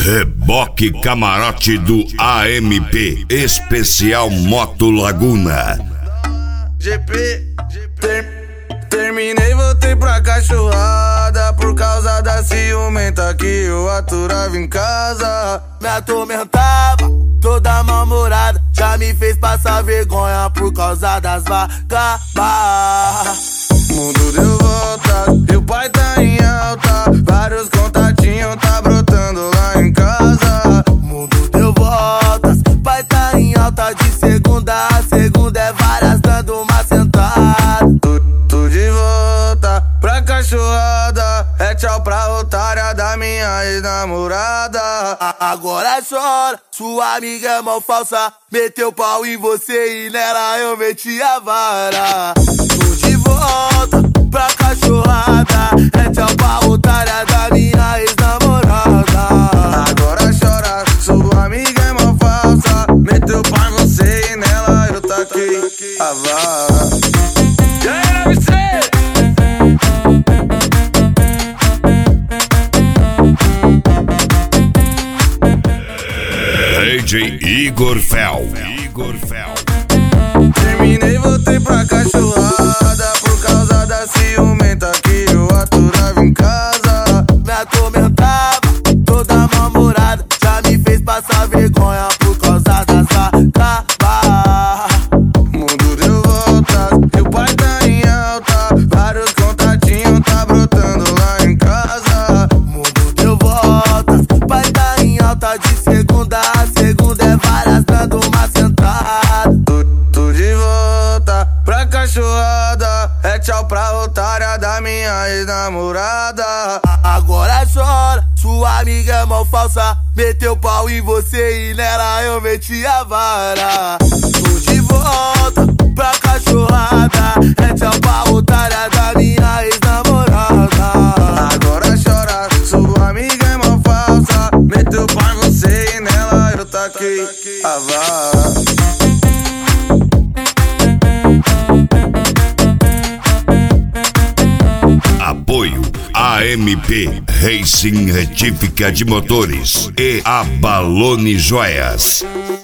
Reboque camarote do AMP, especial Moto Laguna. Terminei, voltei pra cachorrada por causa da ciumenta que eu aturava em casa. Me atormentava, toda mal-humorada, já me fez passar vergonha por causa das vagabas. Mundo deu volta e o pai tá em alta, vários contatinhos tá brotando lá em casa. Mundo deu voltas, pai tá em alta, de segunda a segunda é várias dando uma sentada. Tô de volta pra cachorrada, é tchau pra otária da minha ex-namorada. Agora chora, sua amiga é mal falsa, meteu pau em você e nela eu meti a vara. Tô de volta pra cachorrada, é tchau pra otária da minha ex-namorada. Agora chora, sua amiga é mal falsa, meteu pau em você e nela eu taquei a vara. E aí, MC? DJ Igor Fel. Terminei, voltei pra cachorrada por causa da ciumenta que eu aturava em casa. Me atormentava, toda mal-humorada, já me fez passar vergonha por causa das vagabas. Mundo deu volta e o pai tá em alta, vários contatinhos tá brotando lá em casa. Mundo deu voltas, pai tá em alta, de segunda a segunda é várias dando uma sentada. Tô de volta pra cachorrada, é tchau pra otária da minha ex-namorada. Agora chora, sua amiga é mal falsa, meteu pau em você e nela eu meti a vara. Tô de volta pra cachorrada, é tchau pra otária da minha ex-namorada. Agora chora, sua amiga é mal falsa, meteu pau em você e nela eu taquei a vara. Apoio AMP Racing Retífica de Motores e Abalone Joias.